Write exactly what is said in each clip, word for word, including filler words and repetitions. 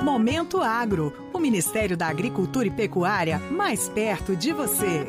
Momento Agro, o Ministério da Agricultura e Pecuária mais perto de você.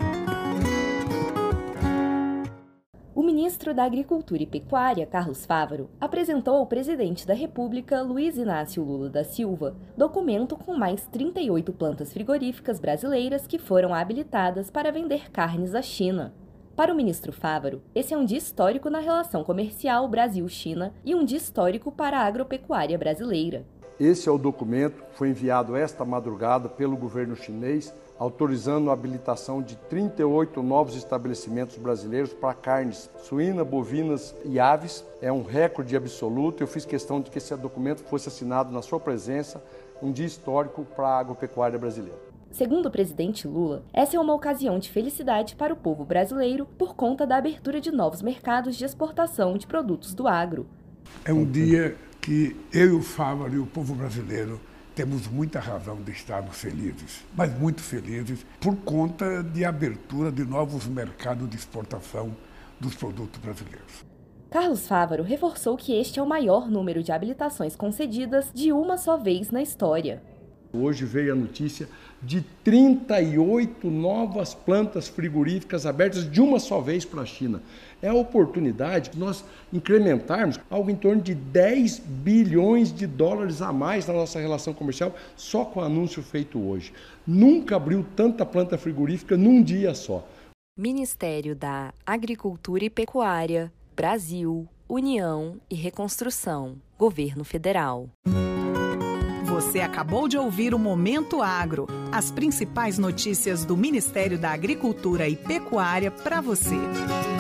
O ministro da Agricultura e Pecuária, Carlos Fávaro, apresentou ao presidente da República, Luiz Inácio Lula da Silva, documento com mais trinta e oito plantas frigoríficas brasileiras que foram habilitadas para vender carnes à China. Para o ministro Fávaro, esse é um dia histórico na relação comercial Brasil-China e um dia histórico para a agropecuária brasileira. Esse é o documento que foi enviado esta madrugada pelo governo chinês, autorizando a habilitação de trinta e oito novos estabelecimentos brasileiros para carnes suína, bovinas e aves. É um recorde absoluto. Eu fiz questão de que esse documento fosse assinado na sua presença, um dia histórico para a agropecuária brasileira. Segundo o presidente Lula, essa é uma ocasião de felicidade para o povo brasileiro por conta da abertura de novos mercados de exportação de produtos do agro. É um dia que eu e o Fávaro e o povo brasileiro temos muita razão de estarmos felizes, mas muito felizes por conta de abertura de novos mercados de exportação dos produtos brasileiros. Carlos Fávaro reforçou que este é o maior número de habilitações concedidas de uma só vez na história. Hoje veio a notícia de trinta e oito novas plantas frigoríficas abertas de uma só vez para a China. É a oportunidade de nós incrementarmos algo em torno de dez bilhões de dólares a mais na nossa relação comercial só com o anúncio feito hoje. Nunca abriu tanta planta frigorífica num dia só. Ministério da Agricultura e Pecuária, Brasil, União e Reconstrução, Governo Federal. Você acabou de ouvir o Momento Agro, as principais notícias do Ministério da Agricultura e Pecuária para você.